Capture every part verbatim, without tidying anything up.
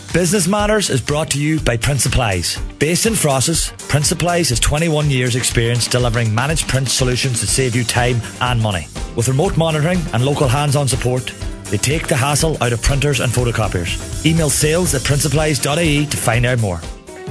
Business Matters is brought to you by Print Supplies. Based in Frosses, Print Supplies has twenty-one years experience delivering managed print solutions that save you time and money. With remote monitoring and local hands-on support, they take the hassle out of printers and photocopiers. Email sales at print supplies dot I E to find out more.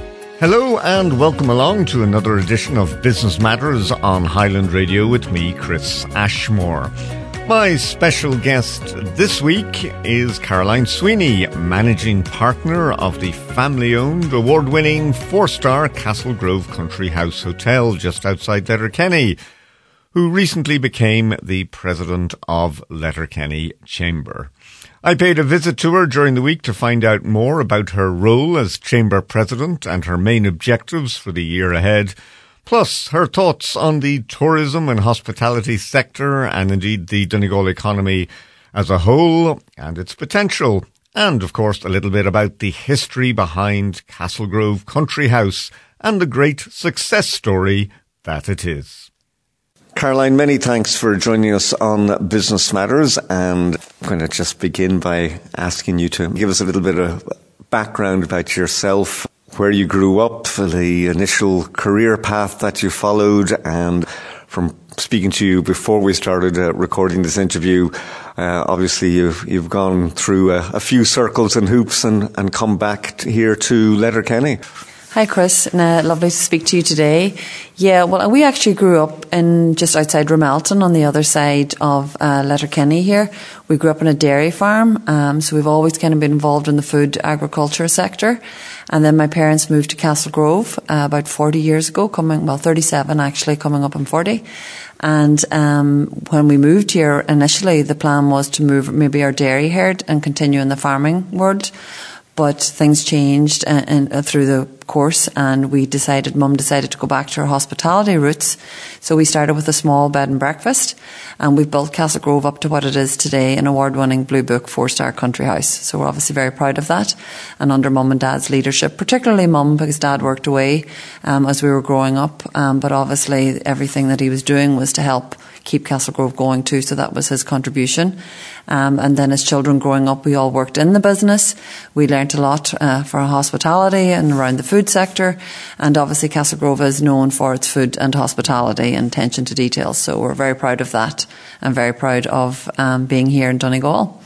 Hello and welcome along to another edition of Business Matters on Highland Radio with me, Chris Ashmore. My special guest this week is Caroline Sweeney, Managing Partner of the family-owned, award-winning four-star Castlegrove Country House Hotel just outside Letterkenny, who recently became the president of Letterkenny Chamber. I paid a visit to her during the week to find out more about her role as Chamber President and her main objectives for the year ahead, plus her thoughts on the tourism and hospitality sector and indeed the Donegal economy as a whole and its potential, and of course a little bit about the history behind Castlegrove Country House and the great success story that it is. Caroline, many thanks for joining us on Business Matters, and I'm going to just begin by asking you to give us a little bit of background about yourself, where you grew up, the initial career path that you followed, and from speaking to you before we started uh, recording this interview, uh, obviously you've, you've gone through a, a few circles and hoops and, and come back to here to Letterkenny. Hi Chris, and, uh, lovely to speak to you today. Yeah, well, we actually grew up in just outside Ramelton on the other side of uh, Letterkenny here. We grew up in a dairy farm, um, so we've always kind of been involved in the food agriculture sector. And then my parents moved to Castlegrove uh, about forty years ago, coming, well, thirty-seven actually, coming up on forty. And um, when we moved here, initially the plan was to move maybe our dairy herd and continue in the farming world. But things changed uh, in, uh, through the course, and we decided, Mum decided to go back to her hospitality roots. So we started with a small bed and breakfast, and we've built Castlegrove up to what it is today, an award-winning Blue Book four-star country house. So we're obviously very proud of that, and under Mum and Dad's leadership, particularly Mum, because Dad worked away um, as we were growing up, um, but obviously everything that he was doing was to help keep Castlegrove going too, so that was his contribution. Um, and then as children growing up, we all worked in the business. We learnt a lot uh, for hospitality and around the food sector, and obviously Castlegrove is known for its food and hospitality and attention to detail, so we're very proud of that and very proud of um, being here in Donegal.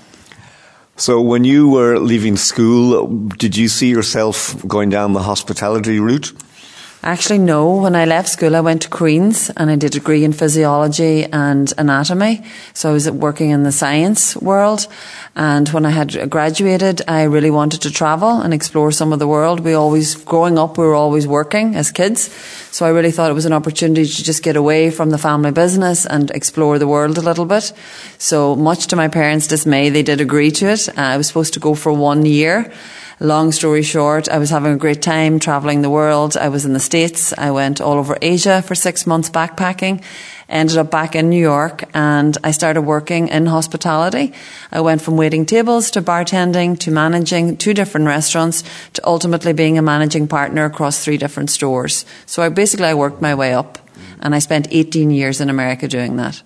So when you were leaving school, did you see yourself going down the hospitality route? Actually, no. When I left school, I went to Queen's and I did a degree in physiology and anatomy. So I was working in the science world. And when I had graduated, I really wanted to travel and explore some of the world. We always, growing up, we were always working as kids. So I really thought it was an opportunity to just get away from the family business and explore the world a little bit. So much to my parents' dismay, they did agree to it. I was supposed to go for one year. Long story short, I was having a great time travelling the world. I was in the States. I went all over Asia for six months backpacking. Ended up back in New York, and I started working in hospitality. I went from waiting tables to bartending to managing two different restaurants to ultimately being a managing partner across three different stores. So I basically I worked my way up, and I spent eighteen years in America doing that.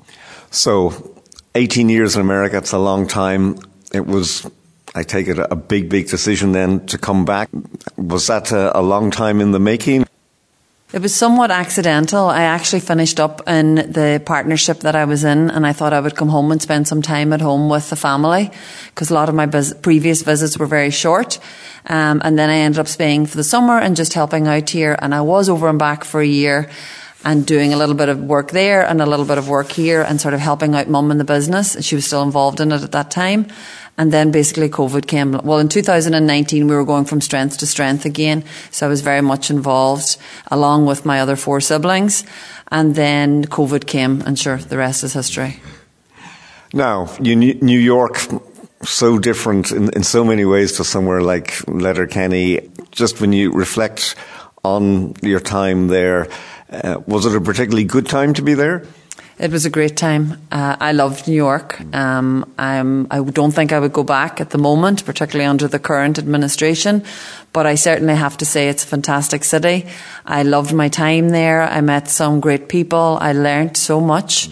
So eighteen years in America, it's a long time. It was, I take it, a big, big decision then to come back. Was that a, a long time in the making? It was somewhat accidental. I actually finished up in the partnership that I was in, and I thought I would come home and spend some time at home with the family, because a lot of my bus- previous visits were very short. Um, and then I ended up staying for the summer and just helping out here. And I was over and back for a year and doing a little bit of work there and a little bit of work here and sort of helping out Mum in the business. She was still involved in it at that time. And then basically COVID came. Well, in two thousand nineteen, we were going from strength to strength again. So I was very much involved along with my other four siblings. And then COVID came, and sure, the rest is history. Now, you, New York, so different in, in so many ways to somewhere like Letterkenny. Just when you reflect on your time there, uh, was it a particularly good time to be there? It was a great time. Uh, I loved New York. Um, I'm, I don't think I would go back at the moment, particularly under the current administration. But I certainly have to say it's a fantastic city. I loved my time there. I met some great people. I learnt so much.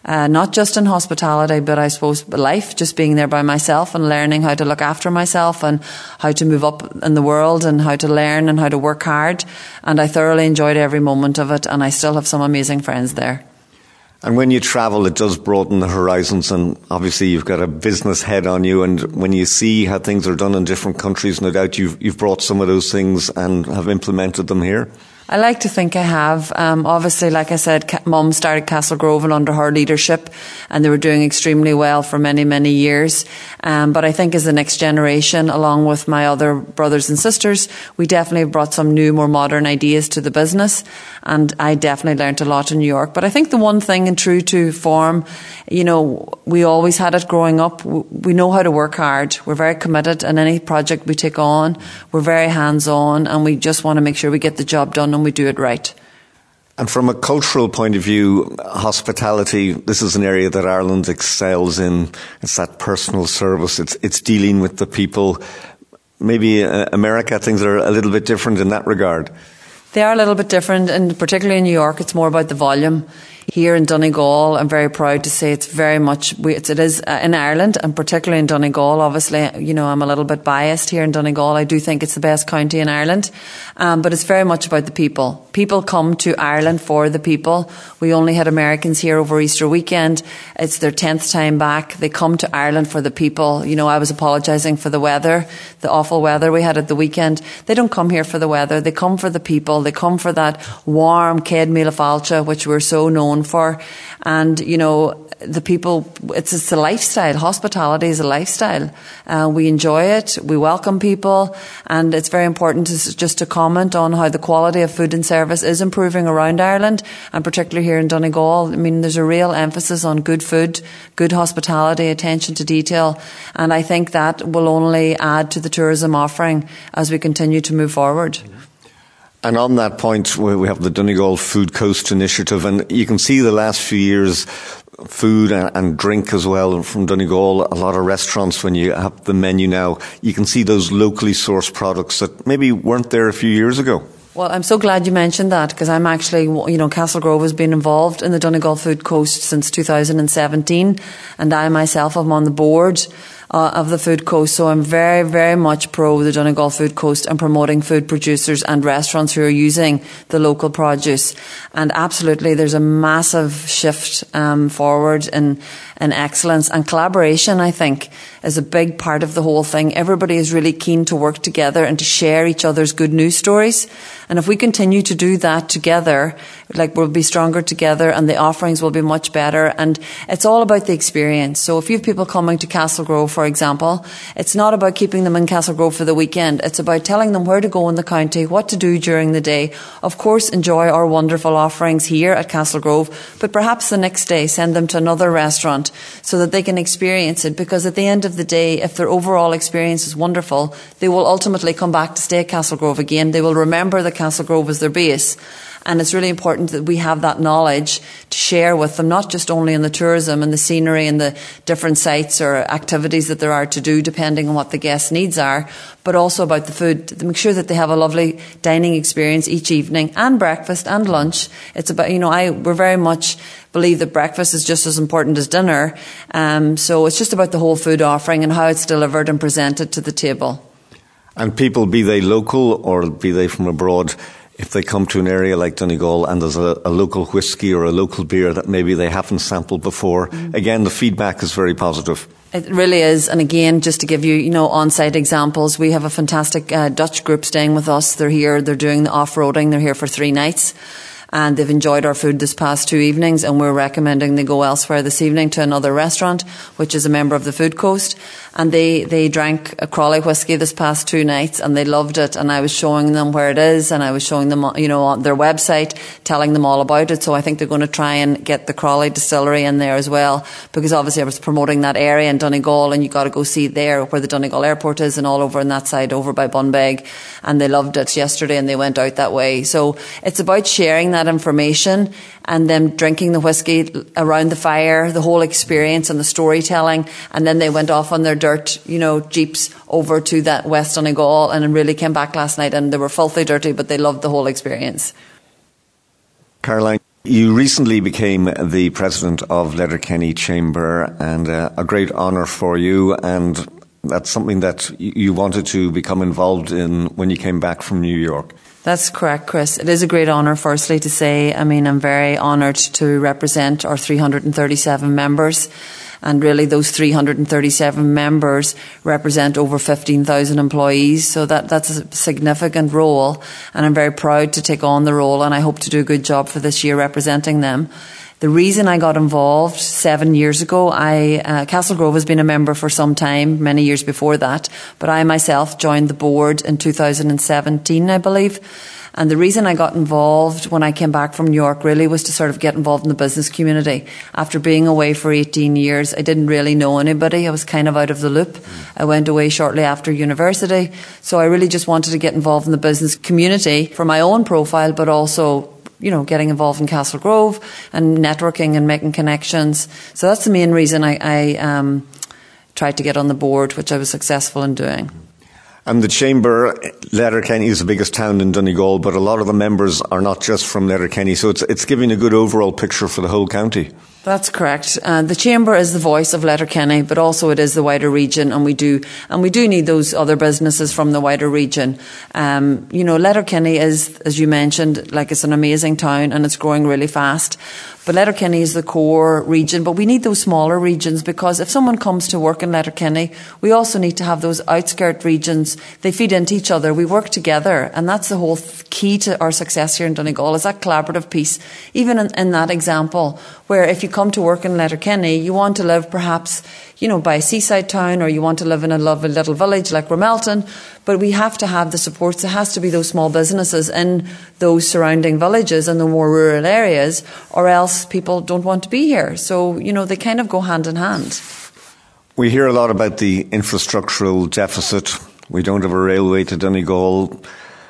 uh, not just in hospitality, but I suppose life, just being there by myself and learning how to look after myself and how to move up in the world and how to learn and how to work hard. And I thoroughly enjoyed every moment of it, and I still have some amazing friends there. And when you travel, it does broaden the horizons, and obviously you've got a business head on you, and when you see how things are done in different countries, no doubt you've, you've brought some of those things and have implemented them here. I like to think I have. Um, obviously, like I said, Mum started Castlegrove and under her leadership, and they were doing extremely well for many, many years. Um, but I think as the next generation, along with my other brothers and sisters, we definitely brought some new, more modern ideas to the business. And I definitely learnt a lot in New York. But I think the one thing, and true to form, you know, we always had it growing up. We know how to work hard. We're very committed in any project we take on. We're very hands-on, and we just want to make sure we get the job done and we do it right. And from a cultural point of view, hospitality, this is an area that Ireland excels in. It's that personal service. It's it's dealing with the people. Maybe uh, America, things are a little bit different in that regard. They are a little bit different, and particularly in New York, it's more about the volume. Here in Donegal, I'm very proud to say it's very much, it's, it is uh, in Ireland, and particularly in Donegal. Obviously, you know, I'm a little bit biased here in Donegal. I do think it's the best county in Ireland, um, but it's very much about the people. People come to Ireland for the people. We only had Americans here over Easter weekend. It's their tenth time back. They come to Ireland for the people. You know, I was apologising for the weather, the awful weather we had at the weekend. They don't come here for the weather. They come for the people. They come for that warm Céad Míle Fáilte, which we're so known for. And, you know, the people, it's, it's a lifestyle. Hospitality is a lifestyle. Uh, we enjoy it. We welcome people. And it's very important to, just to comment on how the quality of food and service is improving around Ireland, and particularly here in Donegal. I mean, there's a real emphasis on good food, good hospitality, attention to detail. And I think that will only add to the tourism offering as we continue to move forward. And on that point, we have the Donegal Food Coast Initiative, and you can see the last few years, food and drink as well from Donegal. A lot of restaurants, when you have the menu now, you can see those locally sourced products that maybe weren't there a few years ago. Well, I'm so glad you mentioned that, because I'm actually, you know, Castlegrove has been involved in the Donegal Food Coast since two thousand seventeen, and I myself am on the board Uh, of the Food Coast, so I'm very, very much pro the Donegal Food Coast and promoting food producers and restaurants who are using the local produce. And absolutely, there's a massive shift um, forward in, in excellence, and collaboration, I think, is a big part of the whole thing. Everybody is really keen to work together and to share each other's good news stories. And if we continue to do that together, like, we'll be stronger together, and the offerings will be much better. And it's all about the experience. So if you have people coming to Castlegrove, for example, it's not about keeping them in Castlegrove for the weekend. It's about telling them where to go in the county, what to do during the day. Of course, enjoy our wonderful offerings here at Castlegrove, but perhaps the next day send them to another restaurant so that they can experience it. Because at the end of the day, if their overall experience is wonderful, they will ultimately come back to stay at Castlegrove again. They will remember that Castlegrove is their base. And it's really important that we have that knowledge to share with them, not just only in the tourism and the scenery and the different sites or activities that there are to do depending on what the guests' needs are, but also about the food, to make sure that they have a lovely dining experience each evening, and breakfast and lunch. It's about, you know, I we're very much believe that breakfast is just as important as dinner. Um, so it's just about the whole food offering and how it's delivered and presented to the table. And people, be they local or be they from abroad, if they come to an area like Donegal and there's a, a local whiskey or a local beer that maybe they haven't sampled before, mm. again, the feedback is very positive. It really is. And again, just to give you, you know, on-site examples, we have a fantastic uh, Dutch group staying with us. They're here, they're doing the off-roading, they're here for three nights. And they've enjoyed our food this past two evenings, and we're recommending they go elsewhere this evening to another restaurant, which is a member of the Food Coast. And they, they drank a Crawley whiskey this past two nights, and they loved it. And I was showing them where it is, and I was showing them, you know, on their website, telling them all about it. So I think they're going to try and get the Crawley distillery in there as well, because obviously I was promoting that area in Donegal, and you got to go see there where the Donegal airport is, and all over on that side, over by Bunbeg. And they loved it yesterday, and they went out that way. So it's about sharing that information and them drinking the whiskey around the fire, the whole experience and the storytelling. And then they went off on their dirt, you know, jeeps over to that West Donegal, and really came back last night, and they were filthy dirty, but they loved the whole experience. Caroline, You recently became the president of Letterkenny Chamber, and uh, a great honour for you, and that's something that you wanted to become involved in when you came back from New York. That's correct, Chris. It is a great honour, firstly, to say, I mean, I'm very honoured to represent our three hundred thirty-seven members. And really those three hundred thirty-seven members represent over fifteen thousand employees. So that, that's a significant role. And I'm very proud to take on the role, and I hope to do a good job for this year representing them. The reason I got involved seven years ago, I, uh, Castlegrove has been a member for some time, many years before that, but I myself joined the board in two thousand seventeen, I believe. And the reason I got involved when I came back from New York really was to sort of get involved in the business community. After being away for eighteen years, I didn't really know anybody. I was kind of out of the loop. I went away shortly after university. So I really just wanted to get involved in the business community for my own profile, but also, you know, getting involved in Castlegrove and networking and making connections. So that's the main reason I, I um, tried to get on the board, which I was successful in doing. And the Chamber, Letterkenny is the biggest town in Donegal, but a lot of the members are not just from Letterkenny, so it's it's giving a good overall picture for the whole county. That's correct. Uh, the Chamber is the voice of Letterkenny, but also it is the wider region, and we do and we do need those other businesses from the wider region. Um, you know, Letterkenny is, as you mentioned, like it's an amazing town and it's growing really fast. But Letterkenny is the core region, but we need those smaller regions, because if someone comes to work in Letterkenny, we also need to have those outskirt regions. They feed into each other. We work together, and that's the whole th- key to our success here in Donegal, is that collaborative piece. Even in, in that example, where if you come to work in Letterkenny, you want to live perhaps, you know, by a seaside town, or you want to live in a lovely little village like Ramelton, but we have to have the supports. It has to be those small businesses in those surrounding villages and the more rural areas, or else people don't want to be here. So, you know, they kind of go hand in hand. We hear a lot about the infrastructural deficit. We don't have a railway to Donegal.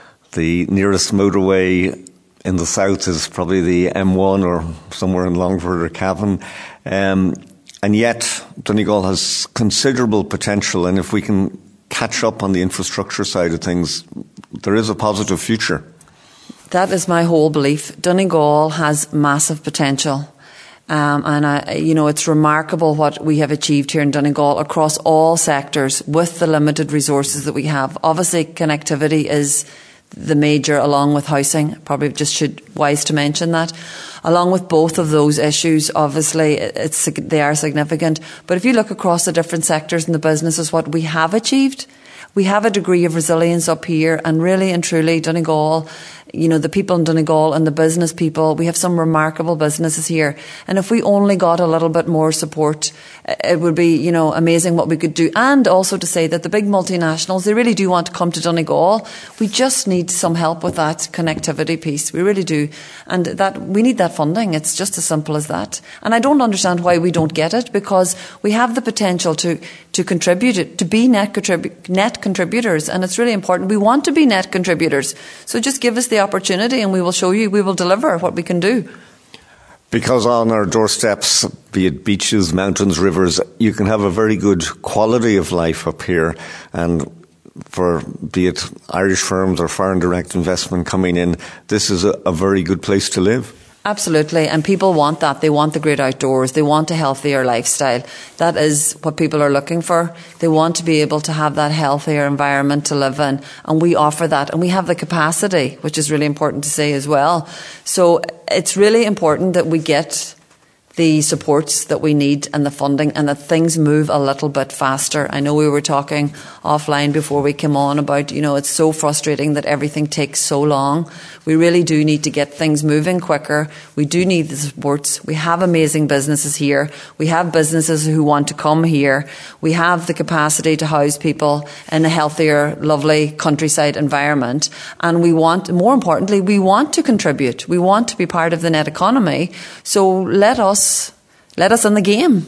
The nearest motorway in the south is probably the M one or somewhere in Longford or Cavan. Um, and yet Donegal has considerable potential, and if we can catch up on the infrastructure side of things, there is a positive future. That is my whole belief. Donegal has massive potential. Um, and, I, you know, it's remarkable what we have achieved here in Donegal across all sectors with the limited resources that we have. Obviously, connectivity is the major, along with housing. Probably just should wise to mention that. Along with both of those issues, obviously, it's, they are significant. But if you look across the different sectors and the businesses, what we have achieved, we have a degree of resilience up here, and really and truly Donegal, you know, the people in Donegal and the business people, we have some remarkable businesses here. And if we only got a little bit more support, it would be, you know, amazing what we could do. And also to say that the big multinationals, they really do want to come to Donegal. We just need some help with that connectivity piece. We really do. And that we need that funding. It's just as simple as that. And I don't understand why we don't get it, because we have the potential to, to contribute it, to be net, contribu- net contributors. And it's really important. We want to be net contributors. So just give us the opportunity and we will show you, we will deliver what we can do. Because on our doorsteps, be it beaches, mountains, rivers, you can have a very good quality of life up here. And for, be it Irish firms or foreign direct investment coming in, this is a, a very good place to live. Absolutely, and people want that. They want the great outdoors. They want a healthier lifestyle. That is what people are looking for. They want to be able to have that healthier environment to live in, and we offer that, and we have the capacity, which is really important to say as well. So it's really important that we get the supports that we need and the funding, and that things move a little bit faster. I know we were talking offline before we came on about, you know, it's so frustrating that everything takes so long. We really do need to get things moving quicker. We do need the supports. We have amazing businesses here. We have businesses who want to come here. We have the capacity to house people in a healthier, lovely countryside environment. And we want, more importantly, we want to contribute. We want to be part of the net economy. So let us Let us in the game.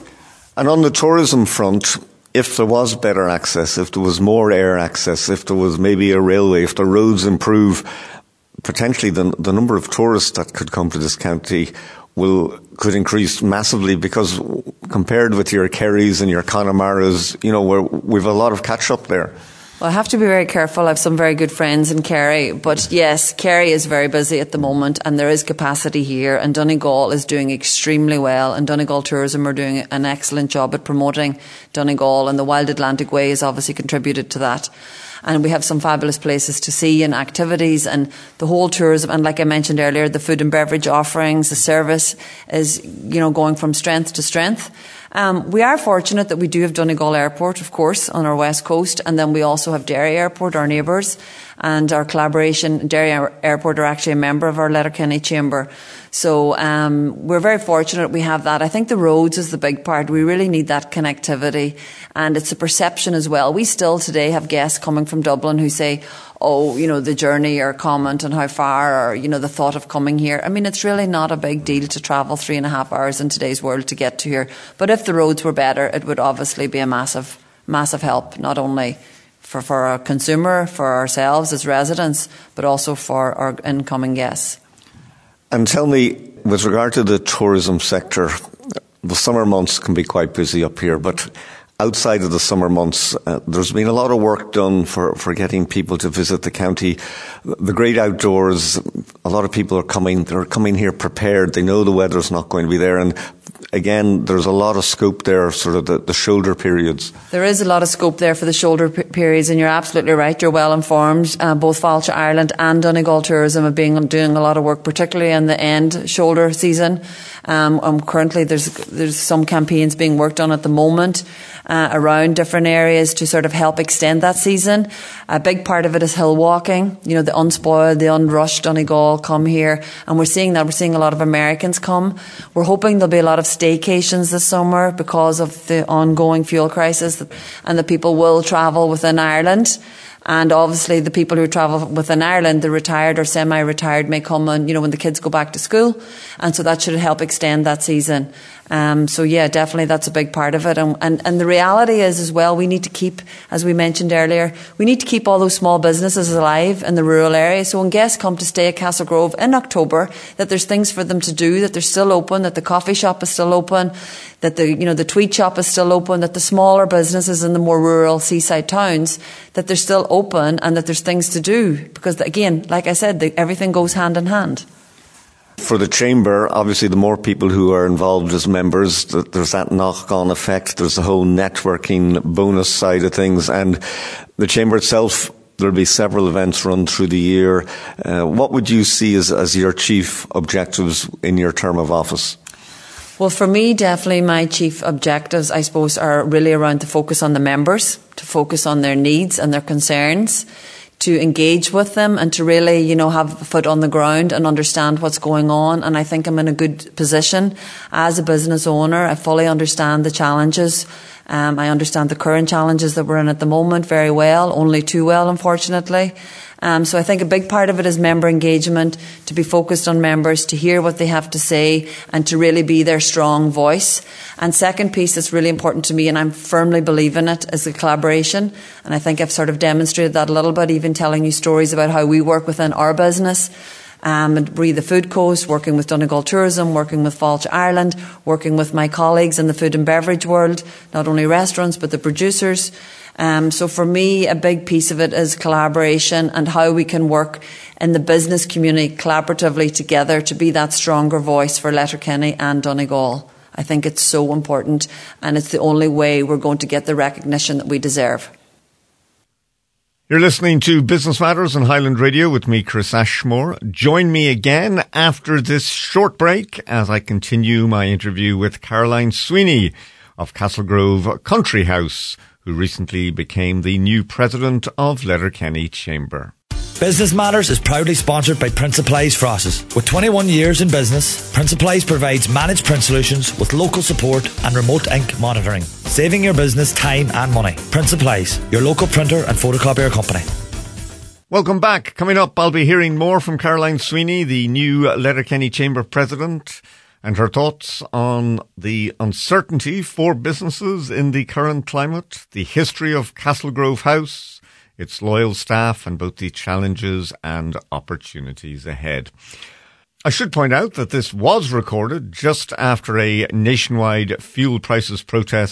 And on the tourism front, if there was better access, if there was more air access, if there was maybe a railway, if the roads improve, potentially the, the number of tourists that could come to this county will could increase massively, because compared with your Kerrys and your Connemara's, you know, we're, we've a lot of catch up there. Well, I have to be very careful. I have some very good friends in Kerry. But yes, Kerry is very busy at the moment and there is capacity here. And Donegal is doing extremely well. And Donegal Tourism are doing an excellent job at promoting Donegal. And the Wild Atlantic Way has obviously contributed to that. And we have some fabulous places to see and activities and the whole tourism. And like I mentioned earlier, the food and beverage offerings, the service is, you know, going from strength to strength. Um, we are fortunate that we do have Donegal Airport, of course, on our west coast, and then we also have Derry Airport, our neighbours, and our collaboration. Derry Airport are actually a member of our Letterkenny Chamber. So um, we're very fortunate we have that. I think the roads is the big part. We really need that connectivity, and it's a perception as well. We still today have guests coming from Dublin who say, oh, you know, the journey or comment on how far or, you know, the thought of coming here. I mean, it's really not a big deal to travel three and a half hours in today's world to get to here. But if the roads were better, it would obviously be a massive, massive help, not only for, for our consumer, for ourselves as residents, but also for our incoming guests. And tell me, with regard to the tourism sector, the summer months can be quite busy up here, but outside of the summer months, uh, there's been a lot of work done for, for getting people to visit the county. The great outdoors, a lot of people are coming, they're coming here prepared. They know the weather's not going to be there. And again, there's a lot of scope there, sort of the, the shoulder periods. There is a lot of scope there for the shoulder p- periods, and you're absolutely right. You're well informed. Uh, both Fáilte Ireland and Donegal Tourism have been doing a lot of work, particularly in the end shoulder season. Um, um, currently, there's there's some campaigns being worked on at the moment uh, around different areas to sort of help extend that season. A big part of it is hill walking. You know, the unspoiled, the unrushed Donegal come here, and we're seeing that. We're seeing a lot of Americans come. We're hoping there'll be a lot of staycations this summer because of the ongoing fuel crisis, and the people will travel within Ireland. And obviously the people who travel within Ireland, the retired or semi-retired, may come on, you know, when the kids go back to school. And so that should help extend that season. Um, so yeah, definitely that's a big part of it. And, and, and the reality is as well, we need to keep, as we mentioned earlier, we need to keep all those small businesses alive in the rural area. So when guests come to stay at Castlegrove in October, that there's things for them to do, that they're still open, that the coffee shop is still open, that the, you know, the tweed shop is still open, that the smaller businesses in the more rural seaside towns, that they're still open and that there's things to do. Because again, like I said, the, everything goes hand in hand. For the Chamber, obviously the more people who are involved as members, there's that knock-on effect. There's the whole networking bonus side of things. And the Chamber itself, there'll be several events run through the year. Uh, what would you see as, as your chief objectives in your term of office? Well, for me, definitely my chief objectives, I suppose, are really around to focus on the members, to focus on their needs and their concerns, to engage with them and to really, you know, have a foot on the ground and understand what's going on. And I think I'm in a good position as a business owner. I fully understand the challenges. Um, I understand the current challenges that we're in at the moment very well, only too well, unfortunately. Um, so I think a big part of it is member engagement, to be focused on members, to hear what they have to say and to really be their strong voice. And second piece that's really important to me, and I'm firmly believe in it, is the collaboration. And I think I've sort of demonstrated that a little bit, even telling you stories about how we work within our business. Um, and Breathe the Food Coast, working with Donegal Tourism, working with Fáilte Ireland, working with my colleagues in the food and beverage world, not only restaurants but the producers. Um, so for me, a big piece of it is collaboration and how we can work in the business community collaboratively together to be that stronger voice for Letterkenny and Donegal. I think it's so important, and it's the only way we're going to get the recognition that we deserve. You're listening to Business Matters on Highland Radio with me, Chris Ashmore. Join me again after this short break as I continue my interview with Caroline Sweeney of Castlegrove Country House, who recently became the new president of Letterkenny Chamber. Business Matters is proudly sponsored by Prince Supplies Frosses. With twenty-one years in business, Prince Supplies provides managed print solutions with local support and remote ink monitoring, saving your business time and money. Prince Supplies, your local printer and photocopier company. Welcome back. Coming up, I'll be hearing more from Caroline Sweeney, the new Letterkenny Chamber president, and her thoughts on the uncertainty for businesses in the current climate, the history of Castlegrove House, its loyal staff, and both the challenges and opportunities ahead. I should point out that this was recorded just after a nationwide fuel prices protest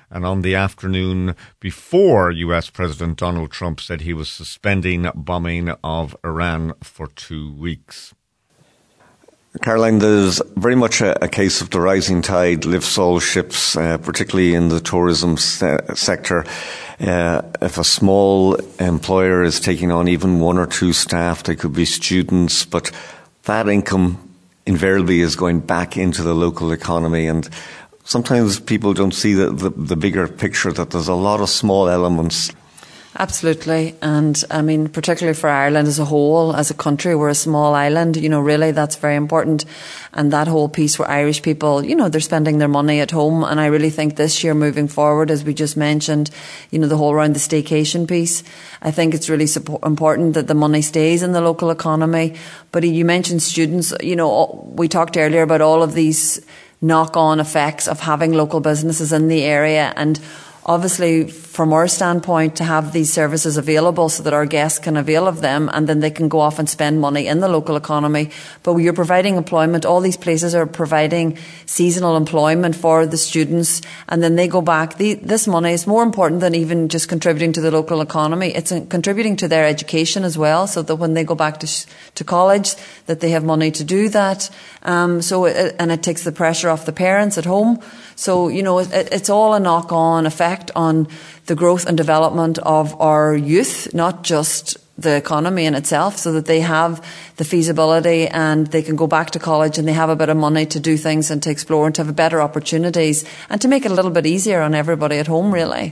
and on the afternoon before U S President Donald Trump said he was suspending bombing of Iran for two weeks. Caroline, there's very much a, a case of the rising tide lifts all ships, uh, particularly in the tourism se- sector. Uh, if a small employer is taking on even one or two staff, they could be students, but that income invariably is going back into the local economy. And sometimes people don't see the, the, the bigger picture, that there's a lot of small elements. Absolutely. And I mean, particularly for Ireland as a whole, as a country, we're a small island, you know, really that's very important. And that whole piece where Irish people, you know, they're spending their money at home. And I really think this year moving forward, as we just mentioned, you know, the whole around the staycation piece, I think it's really support- important that the money stays in the local economy. But you mentioned students, you know, we talked earlier about all of these knock-on effects of having local businesses in the area, and obviously, from our standpoint, to have these services available so that our guests can avail of them, and then they can go off and spend money in the local economy. But you're providing employment. All these places are providing seasonal employment for the students, and then they go back. The, this money is more important than even just contributing to the local economy. It's contributing to their education as well, so that when they go back to to college, that they have money to do that. Um, so, it, and it takes the pressure off the parents at home. So, you know, it, it's all a knock-on effect on the growth and development of our youth, not just the economy in itself, so that they have the feasibility and they can go back to college and they have a bit of money to do things and to explore and to have better opportunities and to make it a little bit easier on everybody at home, really.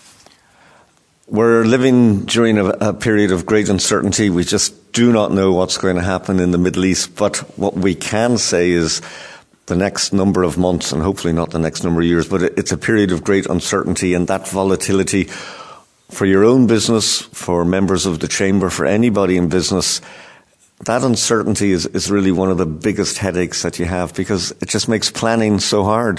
We're living during a, a period of great uncertainty. We just do not know what's going to happen in the Middle East. But what we can say is the next number of months, and hopefully not the next number of years, but it's a period of great uncertainty, and that volatility for your own business, for members of the Chamber, for anybody in business, that uncertainty is, is really one of the biggest headaches that you have, because it just makes planning so hard.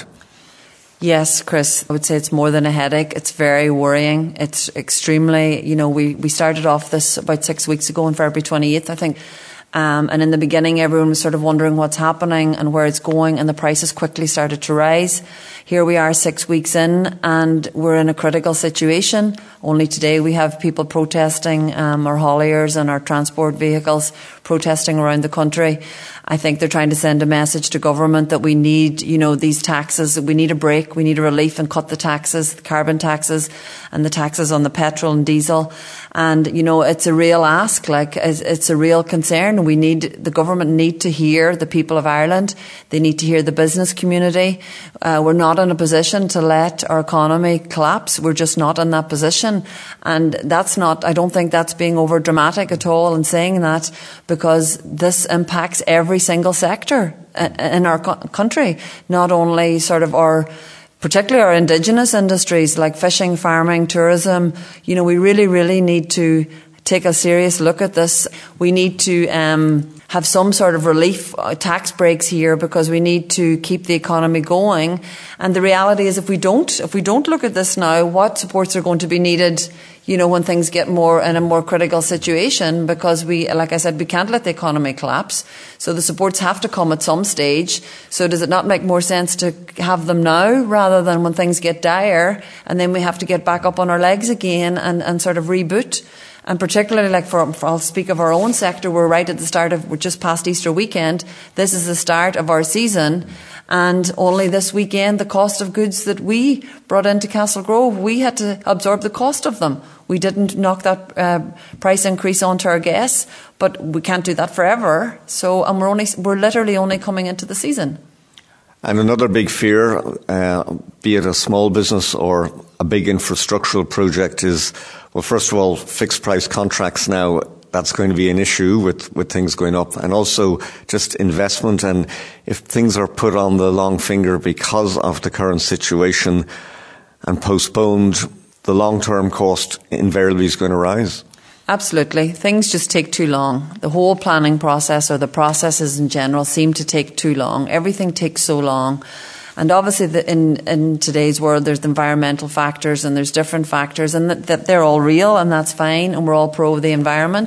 Yes, Chris, I would say it's more than a headache. It's very worrying. It's extremely, you know, we, we started off this about six weeks ago on February twenty-eighth, I think. Um, and in the beginning, everyone was sort of wondering what's happening and where it's going, and the prices quickly started to rise. Here we are six weeks in, and we're in a critical situation. Only today we have people protesting, um, our hauliers and our transport vehicles protesting around the country. I think they're trying to send a message to government that we need, you know, these taxes. We need a break. We need a relief and cut the taxes, the carbon taxes and the taxes on the petrol and diesel. And, you know, it's a real ask, like it's a real concern. We need, the government need to hear the people of Ireland. They need to hear the business community. Uh, we're not in a position to let our economy collapse. We're just not in that position. And that's not, I don't think that's being over dramatic at all in saying that, because this impacts every single sector in our country, not only sort of our, particularly our indigenous industries like fishing, farming, tourism. You know, we really, really need to take a serious look at this. We need to um, have some sort of relief, uh, tax breaks here, because we need to keep the economy going. And the reality is, if we don't, if we don't look at this now, what supports are going to be needed, you know, when things get more in a more critical situation? Because we, like I said, we can't let the economy collapse. So the supports have to come at some stage. So does it not make more sense to have them now rather than when things get dire and then we have to get back up on our legs again and, and sort of reboot? And particularly, like for, for, I'll speak of our own sector, we're right at the start of, we're just past Easter weekend. This is the start of our season. And only this weekend, the cost of goods that we brought into Castle Grove, we had to absorb the cost of them. We didn't knock that uh, price increase onto our guests, but we can't do that forever. So, and we're only, we're literally only coming into the season. And another big fear, uh, be it a small business or a big infrastructural project, is, well, first of all, fixed price contracts now. That's going to be an issue with, with things going up, and also just investment. And if things are put on the long finger because of the current situation and postponed, the long-term cost invariably is going to rise. Absolutely. Things just take too long. The whole planning process, or the processes in general, seem to take too long. Everything takes so long. And obviously, the, in, in today's world, there's the environmental factors and there's different factors, and that, that they're all real, and that's fine, and we're all pro the environment.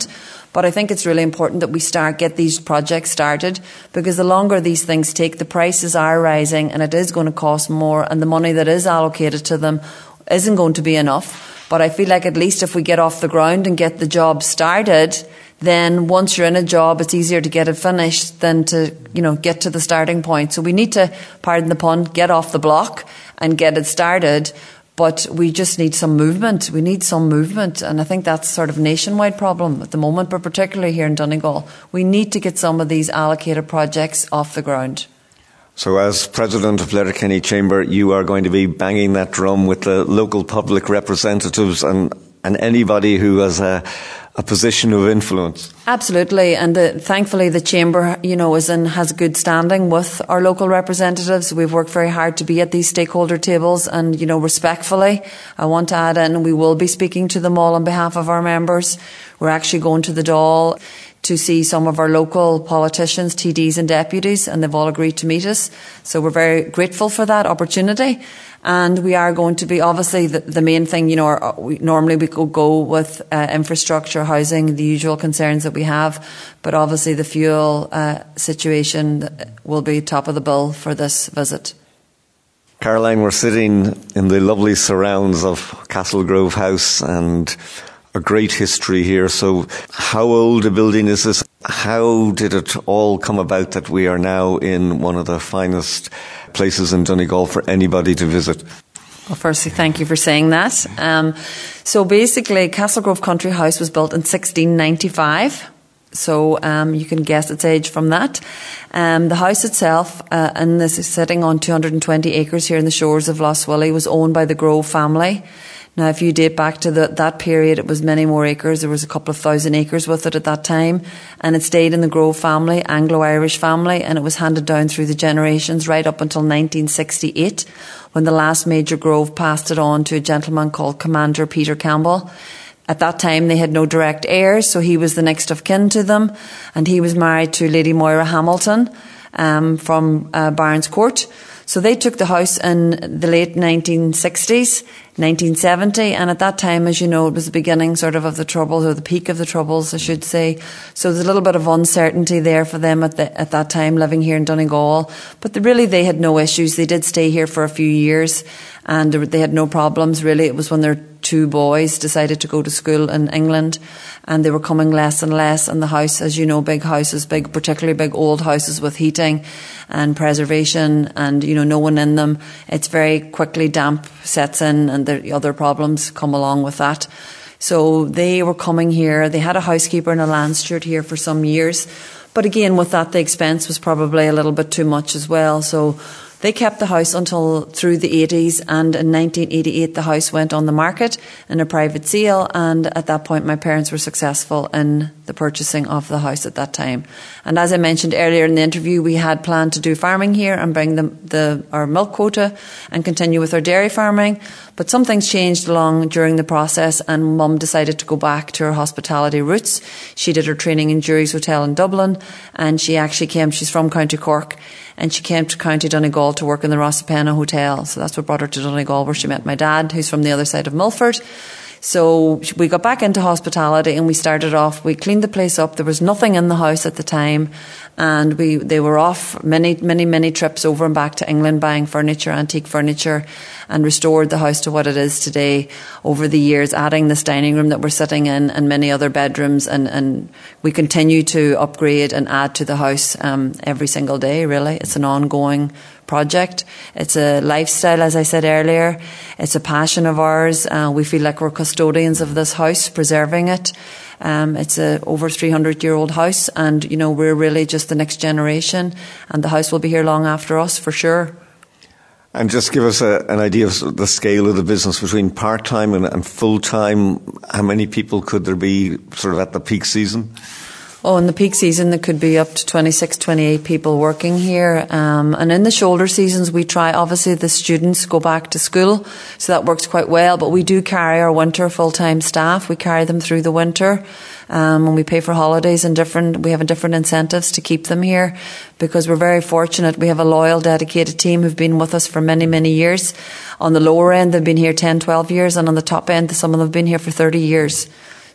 But I think it's really important that we start, get these projects started, because the longer these things take, the prices are rising and it is going to cost more, and the money that is allocated to them isn't going to be enough. But I feel like at least if we get off the ground and get the job started, then once you're in a job, it's easier to get it finished than to, you know, get to the starting point. So we need to, pardon the pun, get off the block and get it started. But we just need some movement. We need some movement. And I think that's sort of a nationwide problem at the moment, but particularly here in Donegal. We need to get some of these allocated projects off the ground. So as President of Letterkenny Chamber, you are going to be banging that drum with the local public representatives and, and anybody who has a, a position of influence. Absolutely, and the, thankfully the Chamber, you know, is in, has a good standing with our local representatives. We've worked very hard to be at these stakeholder tables, and, you know, respectfully, I want to add in, we will be speaking to them all on behalf of our members. We're actually going to the Dáil to see some of our local politicians, T Ds and deputies, and they've all agreed to meet us. So we're very grateful for that opportunity. And we are going to be, obviously, the, the main thing, you know, our, we, normally we could go with uh, infrastructure, housing, the usual concerns that we have. But obviously the fuel uh, situation will be top of the bill for this visit. Caroline, we're sitting in the lovely surrounds of Castlegrove House and a great history here. So how old a building is this? How did it all come about that we are now in one of the finest places in Donegal for anybody to visit? Well, firstly, thank you for saying that. Um, so basically, Castlegrove Country House was built in sixteen ninety-five. So um, you can guess its age from that. Um, the house itself, uh, and this is sitting on two hundred twenty acres here in the shores of Lough Swilly, was owned by the Grove family. Now, if you date back to the, that period, it was many more acres. There was a couple of thousand acres with it at that time. And it stayed in the Grove family, Anglo-Irish family, and it was handed down through the generations right up until nineteen sixty-eight, when the last major Grove passed it on to a gentleman called Commander Peter Campbell. At that time, they had no direct heirs, so he was the next of kin to them. And he was married to Lady Moira Hamilton um, from uh, Barnes Court. So they took the house in the late nineteen sixties, nineteen seventy, and at that time, as you know, it was the beginning sort of of the troubles, or the peak of the troubles, I should say. So there's a little bit of uncertainty there for them at the, at that time, living here in Donegal. But the, really, they had no issues. They did stay here for a few years, and they had no problems, really. It was when their two boys decided to go to school in England, and they were coming less and less. And the house, as you know, big houses, big, particularly big old houses with heating and preservation, and, you know, no one in them. It's very quickly damp sets in, and the other problems come along with that. So they were coming here. They had a housekeeper and a land steward here for some years. But again, with that, the expense was probably a little bit too much as well. So they kept the house until through the eighties, and in nineteen eighty-eight the house went on the market in a private sale, and at that point my parents were successful in the purchasing of the house at that time. And as I mentioned earlier in the interview, we had planned to do farming here and bring the, the our milk quota and continue with our dairy farming, but some things changed along during the process, and Mum decided to go back to her hospitality roots. She did her training in Jury's Hotel in Dublin, and she actually came, she's from County Cork, and she came to County Donegal to work in the Rossapena Hotel. So that's what brought her to Donegal, where she met my dad, who's from the other side of Milford. So we got back into hospitality, and we started off, we cleaned the place up. There was nothing in the house at the time, and we they were off many, many, many trips over and back to England buying furniture, antique furniture, and restored the house to what it is today over the years, adding this dining room that we're sitting in and many other bedrooms, and, and we continue to upgrade and add to the house um, every single day, really. It's an ongoing project. It's a lifestyle, as I said earlier. It's a passion of ours. Uh, we feel like we're custodians of this house, preserving it. Um, it's a over three hundred year old house, and, you know, we're really just the next generation, and the house will be here long after us, for sure. And just give us a, an idea of the scale of the business between part-time and, and full-time. How many people could there be sort of at the peak season? Oh, in the peak season, there could be up to twenty-six, twenty-eight people working here. Um, and in the shoulder seasons, we try, obviously, the students go back to school, so that works quite well. But we do carry our winter full-time staff. We carry them through the winter. Um, and we pay for holidays and different, we have different incentives to keep them here, because we're very fortunate. We have a loyal, dedicated team who've been with us for many, many years. On the lower end, they've been here ten, twelve years, and on the top end, some of them have been here for thirty years.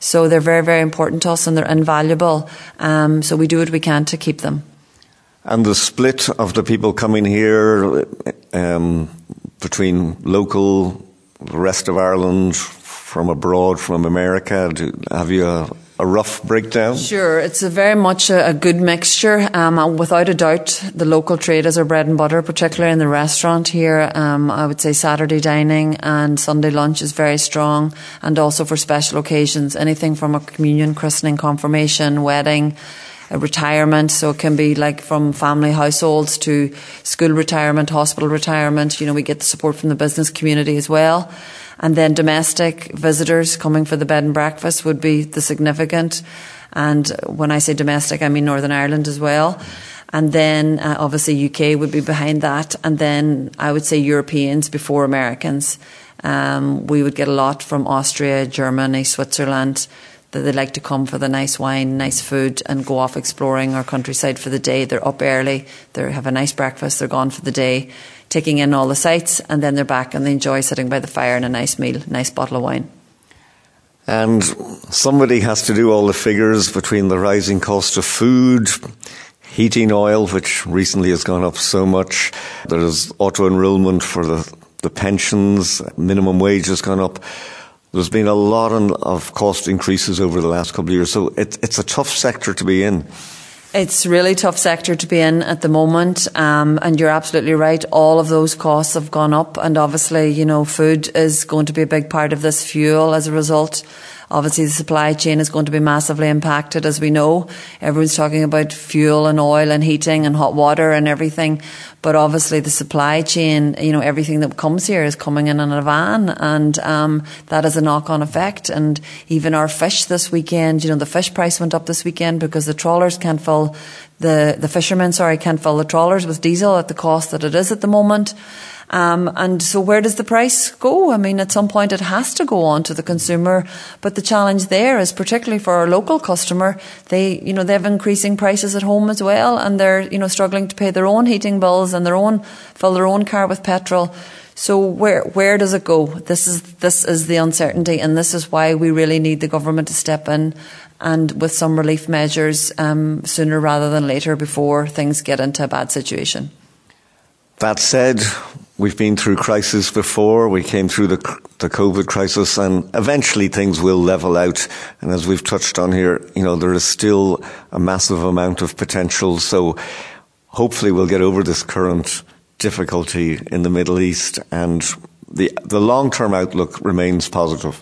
So they're very, very important to us and they're invaluable. Um, so we do what we can to keep them. And the split of the people coming here um, between local, the rest of Ireland, from abroad, from America, do, have you a, a rough breakdown? Sure, it's a very much a, a good mixture. Um, without a doubt, the local trade is our bread and butter, particularly in the restaurant here. Um, I would say Saturday dining and Sunday lunch is very strong, and also for special occasions, anything from a communion, christening, confirmation, wedding, a retirement. So it can be like from family households to school retirement, hospital retirement. You know, we get the support from the business community as well. And then domestic visitors coming for the bed and breakfast would be the significant. And when I say domestic, I mean Northern Ireland as well. And then uh, obviously U K would be behind that. And then I would say Europeans before Americans. Um, we would get a lot from Austria, Germany, Switzerland, that they like to come for the nice wine, nice food, and go off exploring our countryside for the day. They're up early, they have a nice breakfast, they're gone for the day, taking in all the sights, and then they're back and they enjoy sitting by the fire and a nice meal, nice bottle of wine. And somebody has to do all the figures between the rising cost of food, heating oil, which recently has gone up so much. There's auto-enrollment for the, the pensions, minimum wage has gone up. There's been a lot of cost increases over the last couple of years, so it, it's a tough sector to be in. It's really a tough sector to be in at the moment, um, and you're absolutely right. All of those costs have gone up, and obviously, you know, food is going to be a big part of this, fuel as a result. Obviously, the supply chain is going to be massively impacted, as we know. Everyone's talking about fuel and oil and heating and hot water and everything. But obviously, the supply chain, you know, everything that comes here is coming in in a van, and um, that has a knock-on effect. And even our fish this weekend, you know, the fish price went up this weekend because the trawlers can't fill, the, the fishermen, sorry, can't fill the trawlers with diesel at the cost that it is at the moment. Um, and so where does the price go? I mean, at some point it has to go on to the consumer. But the challenge there is, particularly for our local customer, they, you know, they have increasing prices at home as well, and they're, you know, struggling to pay their own heating bills and their own, fill their own car with petrol. So where, where does it go? This is, this is the uncertainty, and this is why we really need the government to step in and with some relief measures, um, sooner rather than later, before things get into a bad situation. That said, we've been through crisis before. We came through the, the COVID crisis, and eventually things will level out. And as we've touched on here, you know, there is still a massive amount of potential. So hopefully we'll get over this current difficulty in the Middle East, and the the long-term outlook remains positive.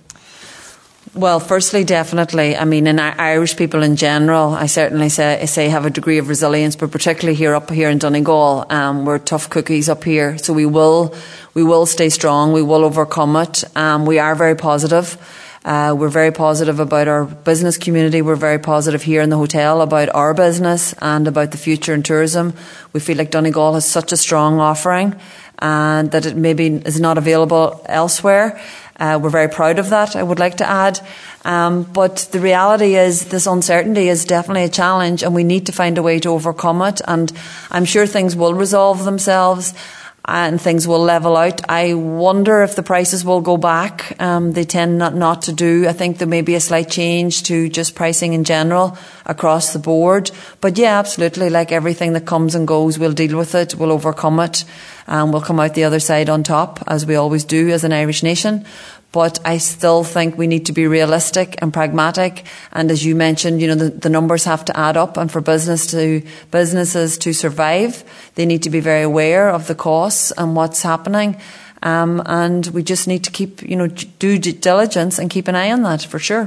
Well, firstly, definitely. I mean, in Irish people in general, I certainly say, say have a degree of resilience, but particularly here up here in Donegal, um, we're tough cookies up here. So we will, we will stay strong. We will overcome it. Um, we are very positive. Uh, we're very positive about our business community. We're very positive here in the hotel about our business and about the future in tourism. We feel like Donegal has such a strong offering, and that it maybe is not available elsewhere. Uh, we're very proud of that, I would like to add. Um, but the reality is this uncertainty is definitely a challenge, and we need to find a way to overcome it. And I'm sure things will resolve themselves and things will level out. I wonder if the prices will go back. Um, they tend not, not to do. I think there may be a slight change to just pricing in general across the board. But yeah, absolutely, like everything that comes and goes, we'll deal with it, we'll overcome it, and we'll come out the other side on top, as we always do as an Irish nation. But I still think we need to be realistic and pragmatic. And as you mentioned, you know, the, the numbers have to add up. And for business to businesses to survive, they need to be very aware of the costs and what's happening. Um, and we just need to keep, you know, do due diligence and keep an eye on that for sure.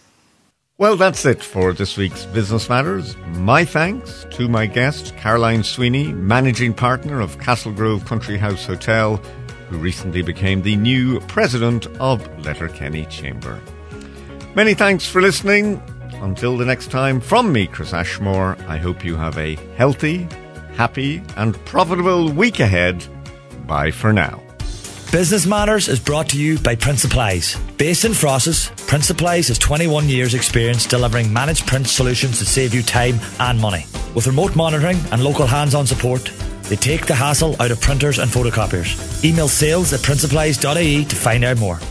Well, that's it for this week's Business Matters. My thanks to my guest, Caroline Sweeney, Managing Partner of Castlegrove Country House Hotel, who recently became the new president of Letterkenny Chamber. Many thanks for listening. Until the next time, from me, Chris Ashmore, I hope you have a healthy, happy and profitable week ahead. Bye for now. Business Matters is brought to you by Print Supplies. Based in Frosses, Print Supplies has twenty-one years experience delivering managed print solutions that save you time and money. With remote monitoring and local hands-on support, they take the hassle out of printers and photocopiers. Email sales at print supplies dot I E to find out more.